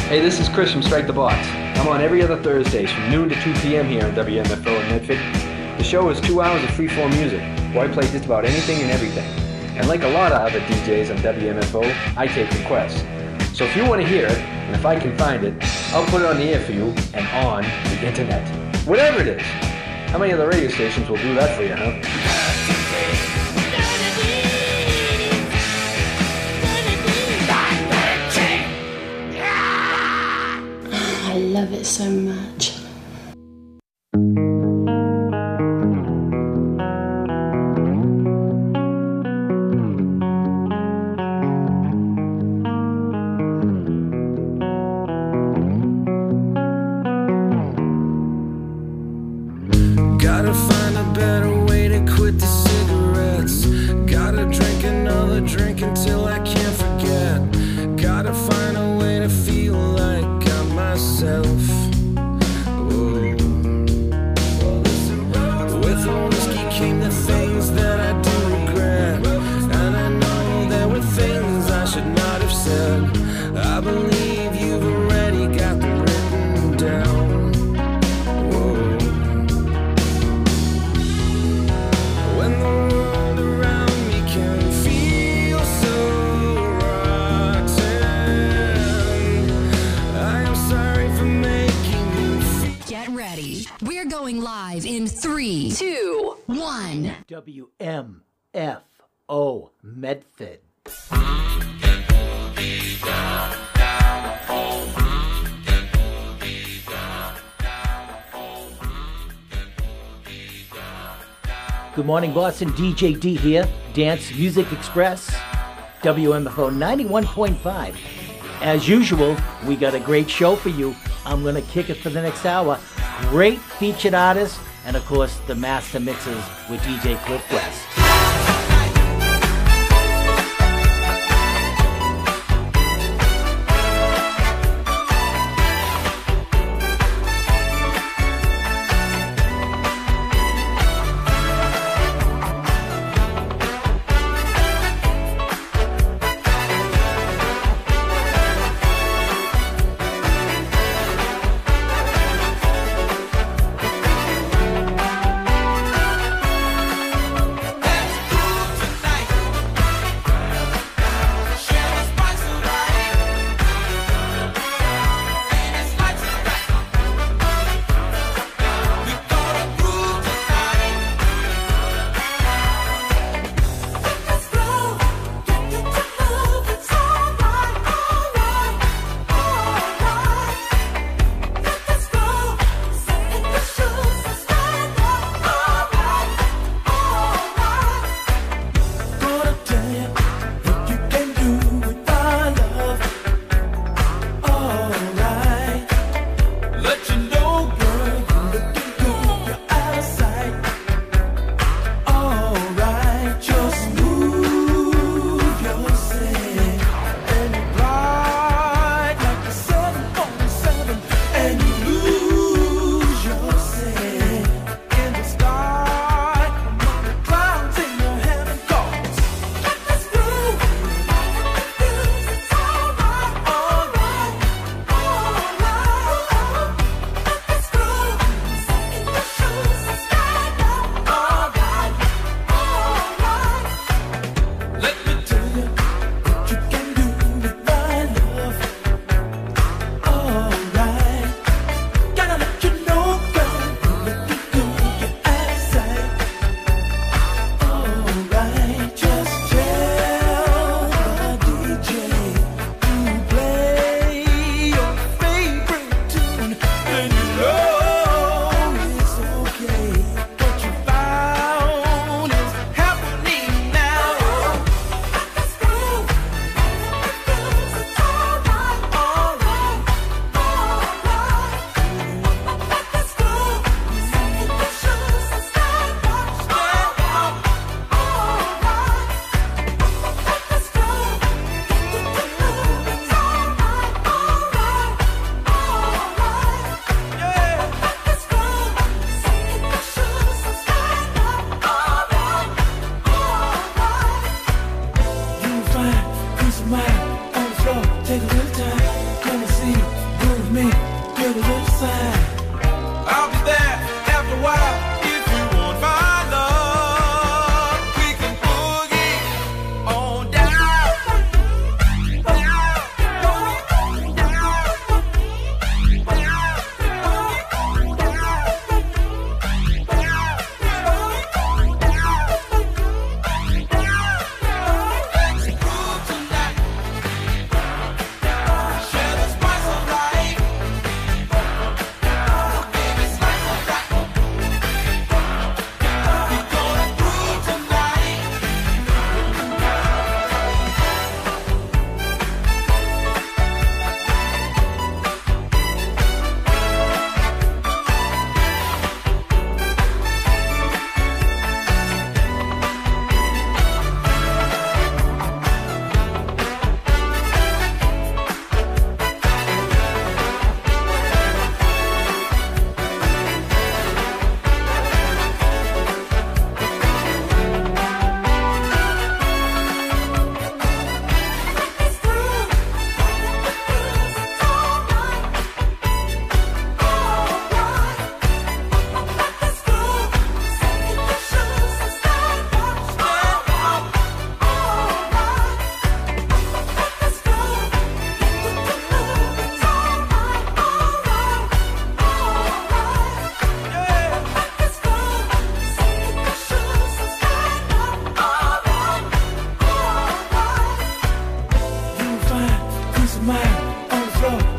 Hey, this is Chris from Strike the Box. I'm on every other Thursdays from noon to 2 p.m. here on WMFO in Medford. The show is 2 hours of free-form music, where I play just about anything and everything. And like a lot of other DJs on WMFO, I take requests. So if you want to hear it, and if I can find it, I'll put it on the air for you and on the internet. Whatever it is. How many other radio stations will do that for you, huh? I love it so much. Gotta find a better way to quit the cigarettes. Gotta drink another drink until I can't forget. Gotta find a way to feel like I'm myself. With the whiskey came the things that I do regret. And I know there were things I should not have said. I believe you've already got them written down. When the world around me can feel so rotten, I am sorry for making you feel. Get ready. We're going live in 3, 2, 1. WMFO Medford. Good morning, Boston. DJ D here. Dance Music Express. WMFO 91.5. As usual, we got a great show for you. I'm going to kick it for the next hour. Great featured artists, and of course, the master mixes with DJ Cliff West.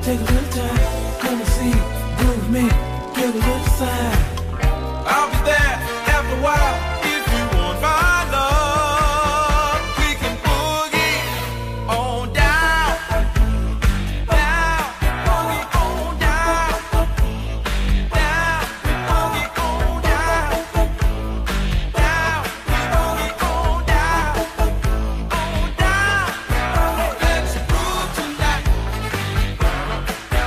Take a little time, come and see, groove me, give a little sign. I'll be there after a while if you want my love. We can boogie on down, down, boogie on down, down, boogie on down, down, boogie on down, on down. Let's groove tonight.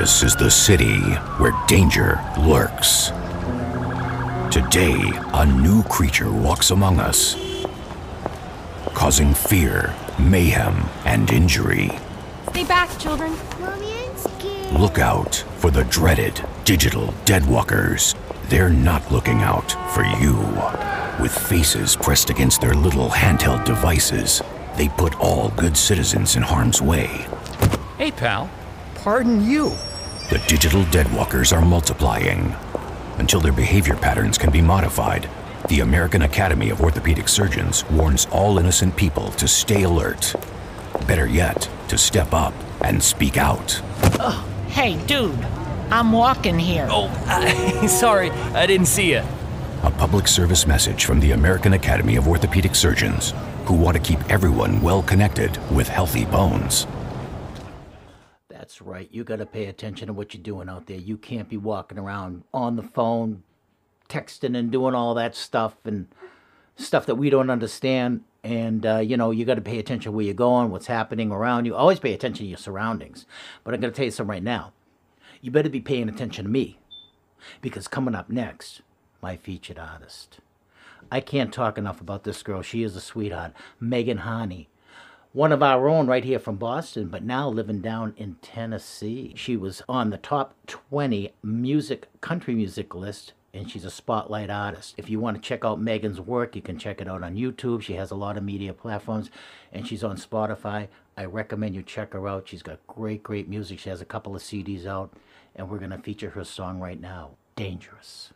This is the city where danger lurks. Today, a new creature walks among us, causing fear, mayhem, and injury. Stay back, children. Mommy, I'm scared. Look out for the dreaded digital deadwalkers. They're not looking out for you. With faces pressed against their little handheld devices, they put all good citizens in harm's way. Hey, pal. Pardon you. The digital deadwalkers are multiplying. Until their behavior patterns can be modified, the American Academy of Orthopedic Surgeons warns all innocent people to stay alert. Better yet, to step up and speak out. Oh, hey, dude. I'm walking here. Oh, sorry. I didn't see you. A public service message from the American Academy of Orthopedic Surgeons, who want to keep everyone well connected with healthy bones. That's right. You got to pay attention to what you're doing out there. You can't be walking around on the phone, texting and doing all that stuff and stuff that we don't understand. And, you got to pay attention where you're going, what's happening around you. Always pay attention to your surroundings. But I'm going to tell you something right now. You better be paying attention to me. Because coming up next, my featured artist. I can't talk enough about this girl. She is a sweetheart. Megan Harney. One of our own right here from Boston, but now living down in Tennessee. She was on the top 20 country music list, and she's a spotlight artist. If you want to check out Megan's work, you can check it out on YouTube. She has a lot of media platforms, and she's on Spotify. I recommend you check her out. She's got great, great music. She has a couple of CDs out, and we're going to feature her song right now, Dangerous.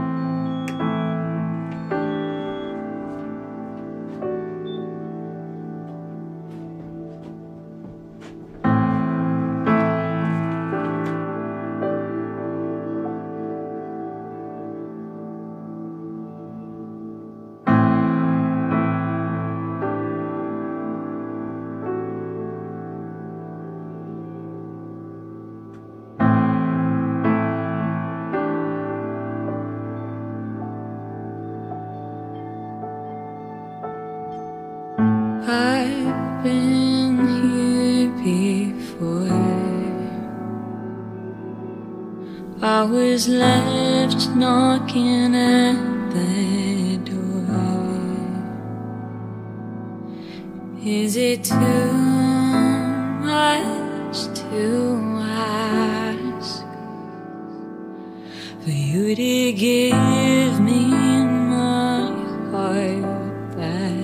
I've been here before. I was left knocking at the door. Is it too much to ask for you to give me my heart back?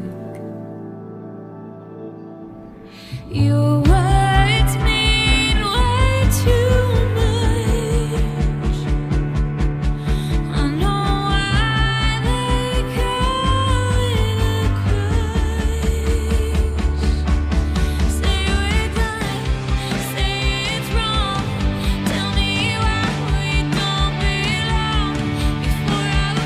Your words mean way too much. I know why they call it a crush. Say we're done, say it's wrong. Tell me why we don't belong before I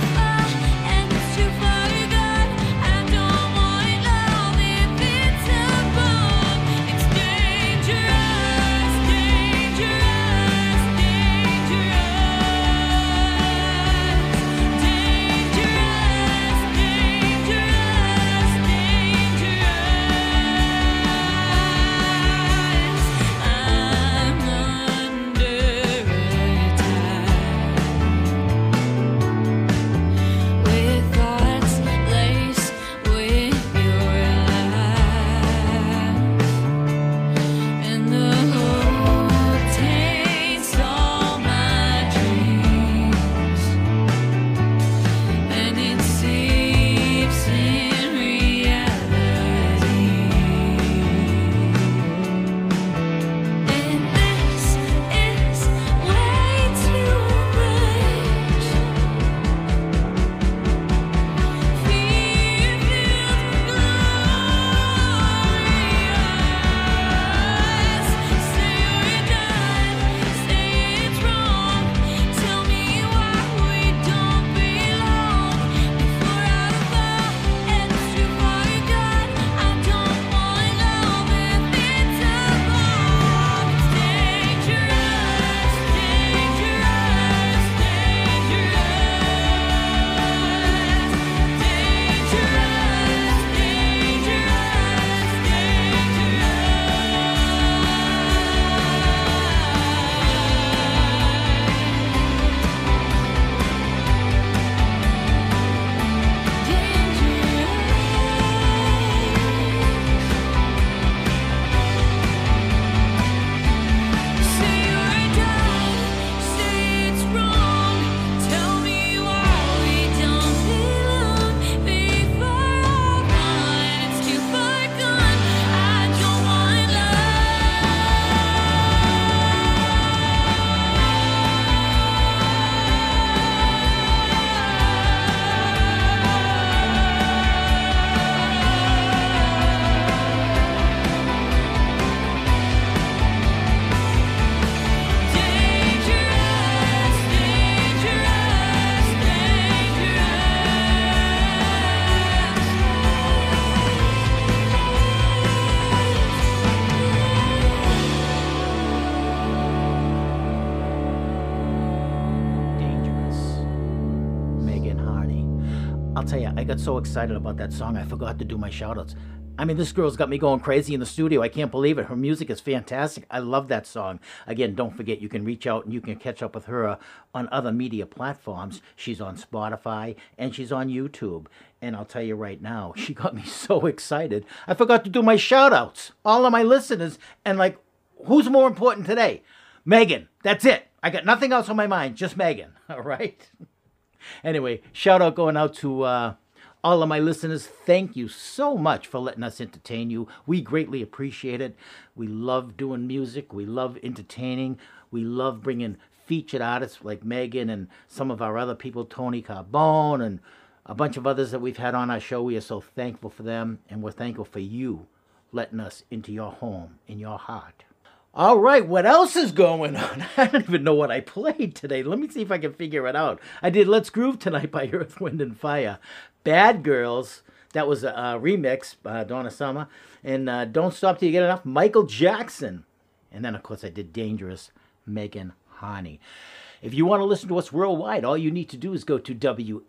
I'll tell you, I got so excited about that song, I forgot to do my shout-outs. I mean, this girl's got me going crazy in the studio. I can't believe it. Her music is fantastic. I love that song. Again, don't forget, you can reach out and you can catch up with her on other media platforms. She's on Spotify and she's on YouTube. And I'll tell you right now, she got me so excited. I forgot to do my shout-outs. All of my listeners, and like, who's more important today? Megan. That's it. I got nothing else on my mind, just Megan. All right? Anyway, shout-out going out to all of my listeners. Thank you so much for letting us entertain you. We greatly appreciate it. We love doing music. We love entertaining. We love bringing featured artists like Megan and some of our other people, Tony Carbone and a bunch of others that we've had on our show. We are so thankful for them, and we're thankful for you letting us into your home, in your heart. All right, what else is going on? I don't even know what I played today. Let me see if I can figure it out. I did Let's Groove Tonight by Earth, Wind, and Fire. Bad Girls, that was a remix by Donna Summer. And Don't Stop Till You Get Enough, Michael Jackson. And then, of course, I did Dangerous, Megan Harney. If you want to listen to us worldwide, all you need to do is go to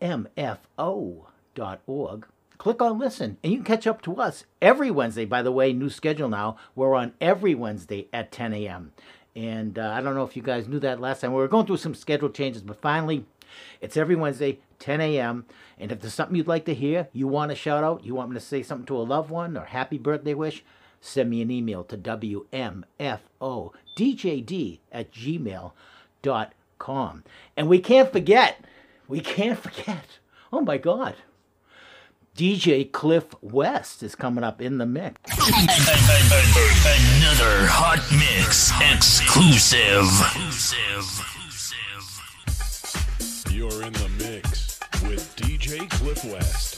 WMFO.org. Click on listen, and you can catch up to us every Wednesday. By the way, new schedule now. We're on every Wednesday at 10 a.m. And I don't know if you guys knew that last time. We were going through some schedule changes, but finally, it's every Wednesday, 10 a.m. And if there's something you'd like to hear, you want to shout out, you want me to say something to a loved one or happy birthday wish, send me an email to WMFODJD@gmail.com. And we can't forget, oh my God, DJ Cliff West is coming up in the mix. Another hot mix exclusive. You're in the mix with DJ Cliff West.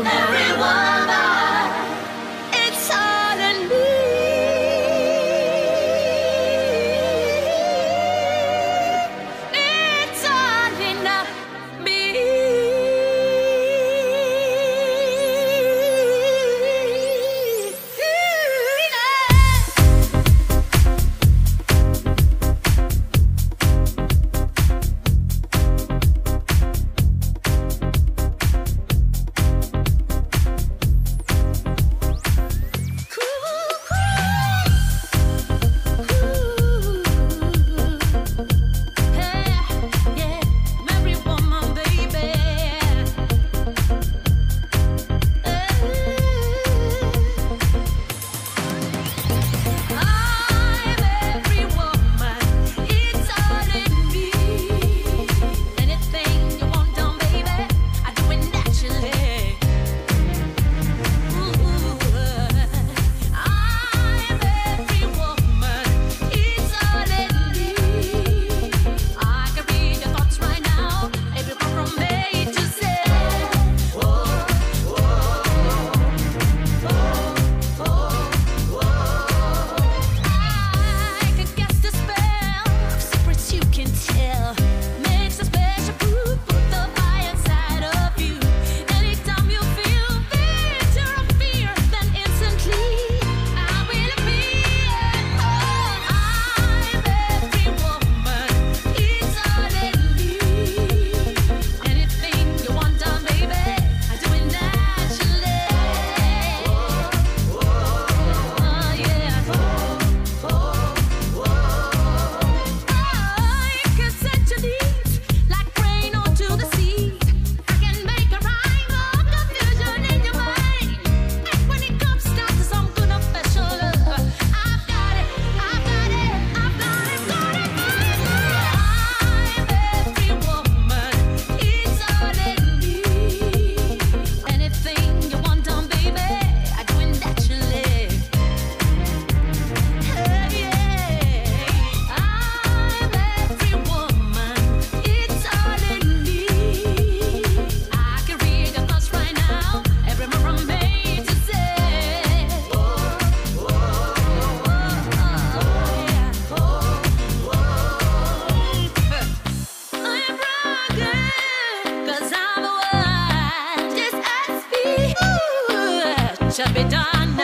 should be done.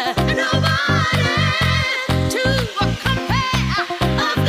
Nobody to compare of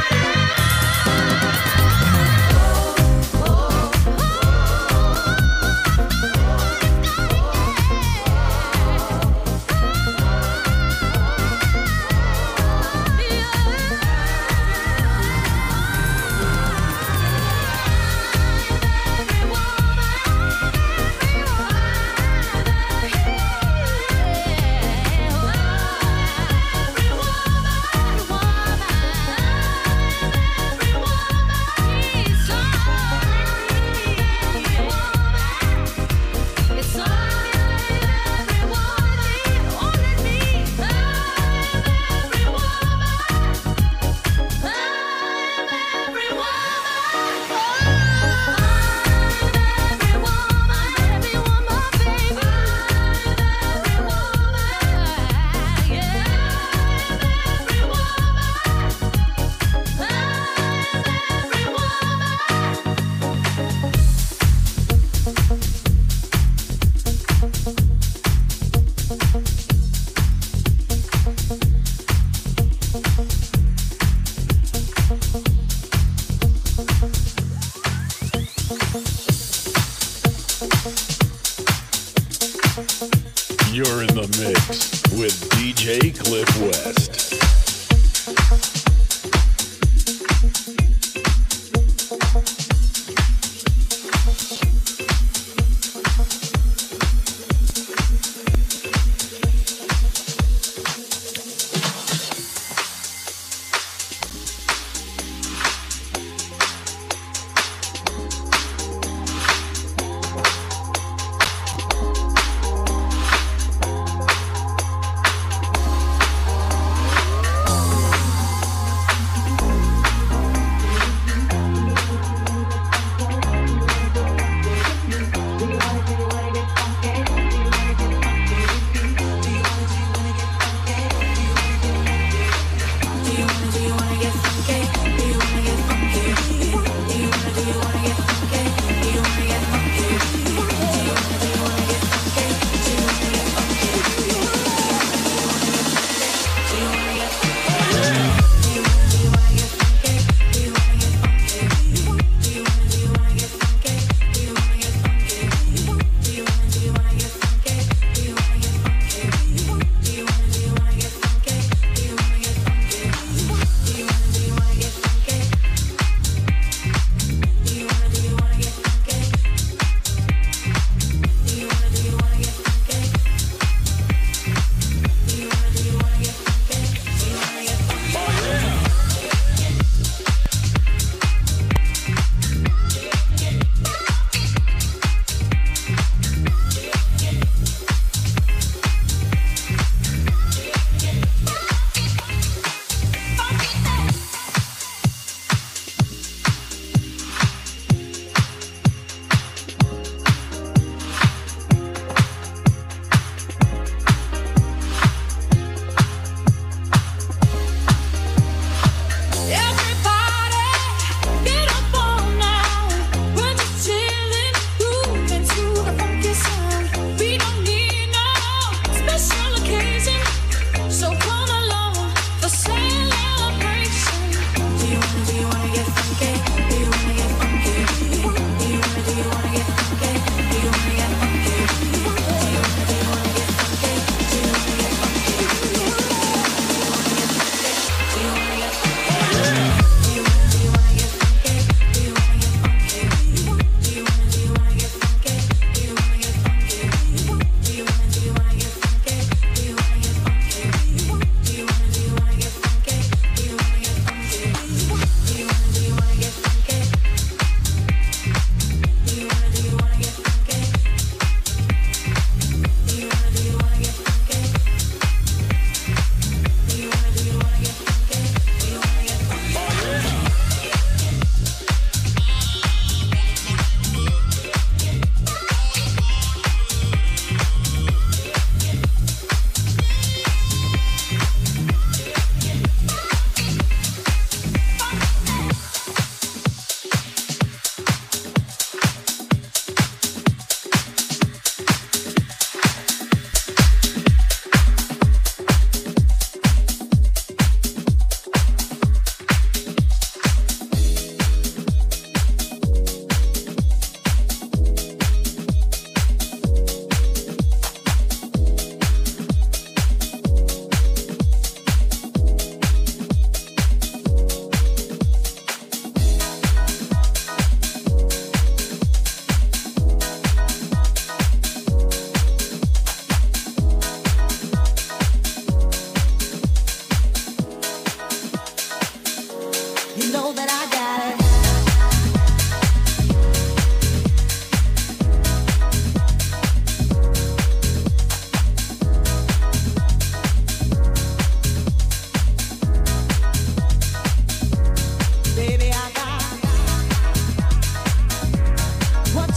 You're in the mix with DJ Cliff West.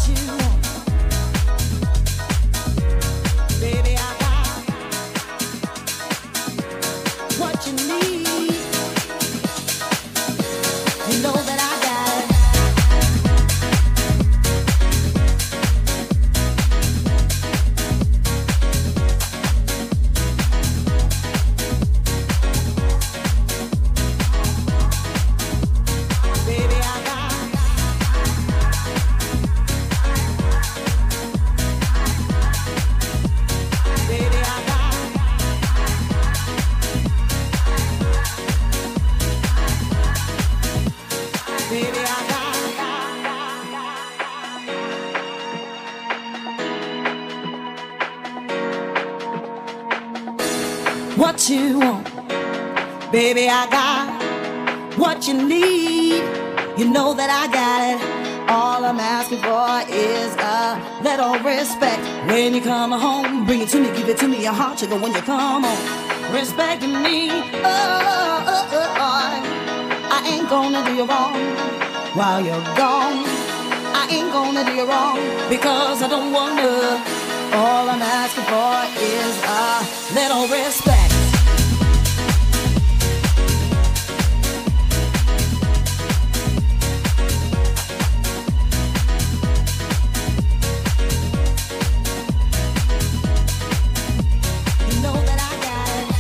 you want. Baby, I got what you need. You know that I got it. Baby, I got Baby, I got Baby, I got what you want. Baby, I got what you need. You know that I got it. All I'm asking for is a little respect. When you come home, bring it to me, give it to me, your heart sugar when you come home. Respecting me, I ain't gonna do you wrong while you're gone. I ain't gonna do you wrong because I don't wanna. All I'm asking for is a little respect. You know that I got it.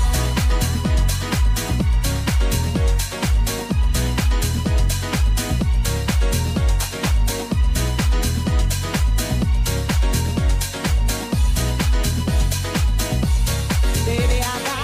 Baby, I got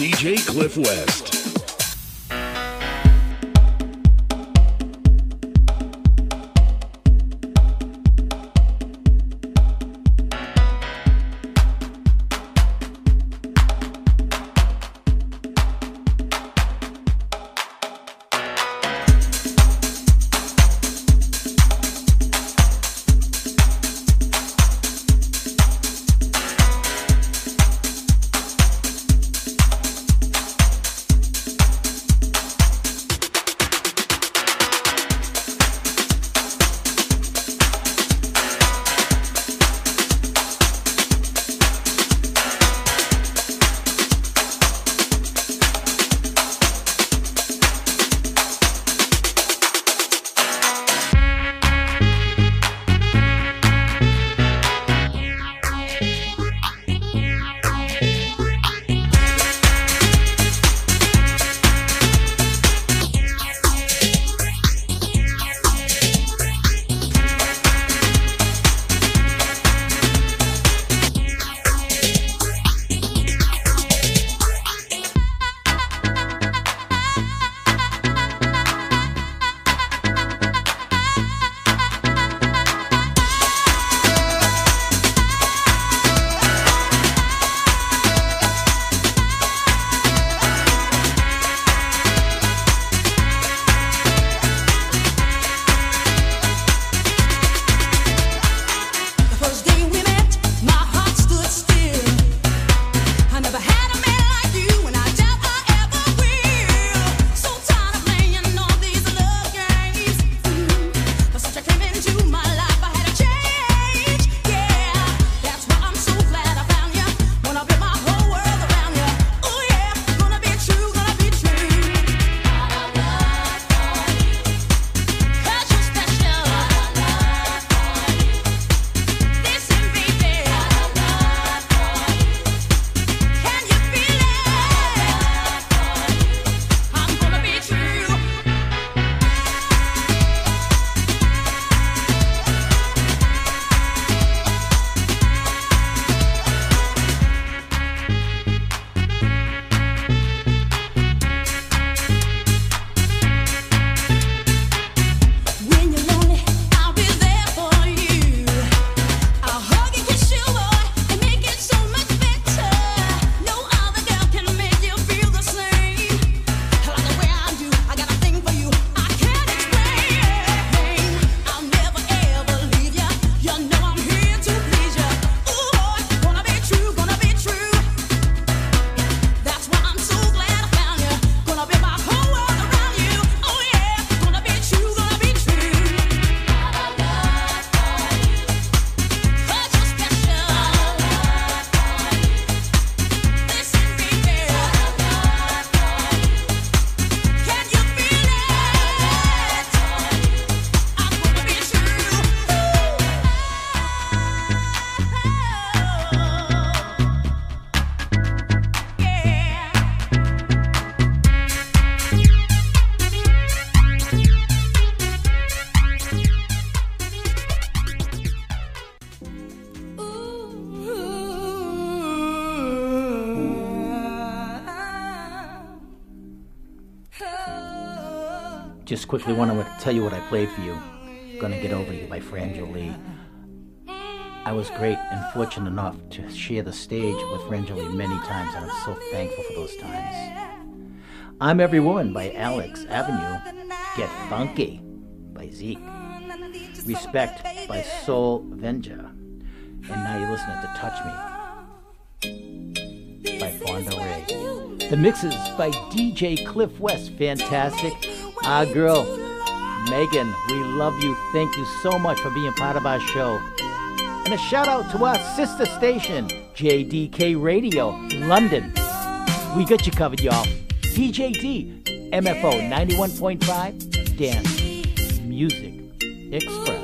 DJ Cliff West. Just quickly want to tell you what I played for you. Gonna Get Over You by Fran Jolie. I was great and fortunate enough to share the stage with Fran Jolie many times, and I'm so thankful for those times. I'm Every Woman by Alex Avenue. Get Funky by Zeke. Respect by Soul Venja. And now you're listening to Touch Me by Fonda Ray. The mixes by DJ Cliff West. Fantastic. Our girl, Megan, we love you. Thank you so much for being part of our show. And a shout out to our sister station, JDK Radio, London. We got you covered, y'all. DJ D, MFO 91.5, Dance Music Express.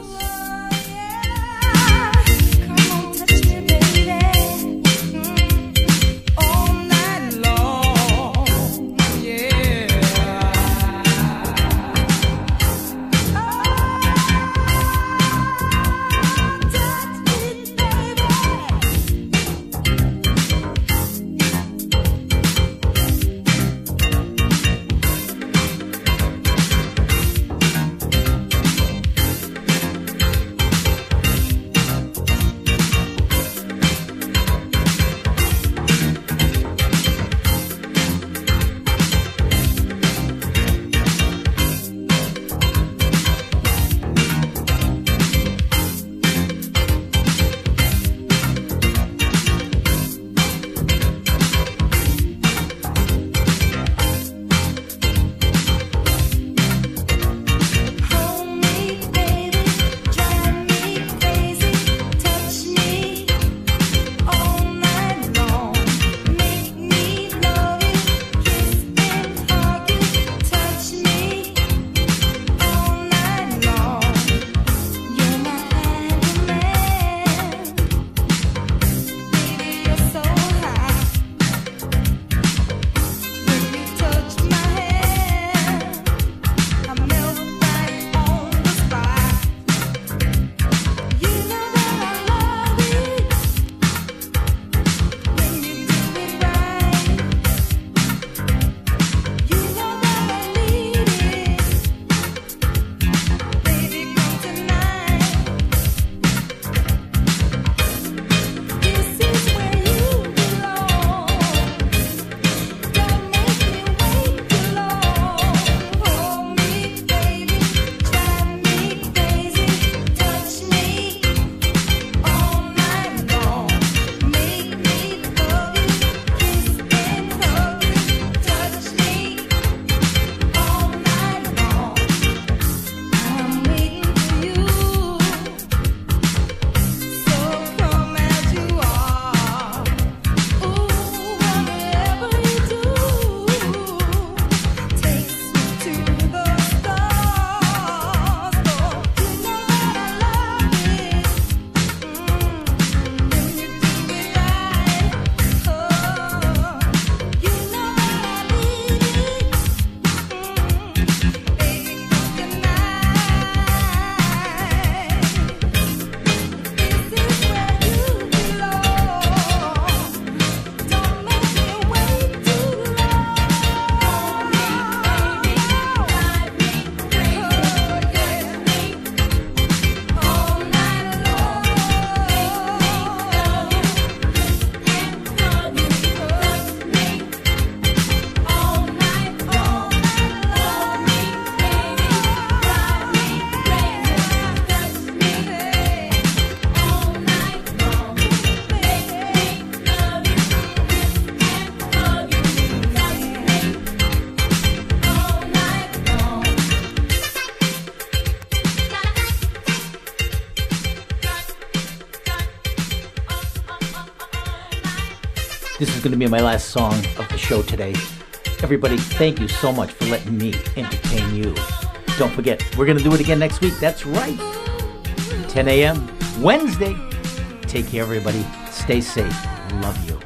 This is going to be my last song of the show today. Everybody, thank you so much for letting me entertain you. Don't forget, we're going to do it again next week. That's right. 10 a.m. Wednesday. Take care, everybody. Stay safe. Love you.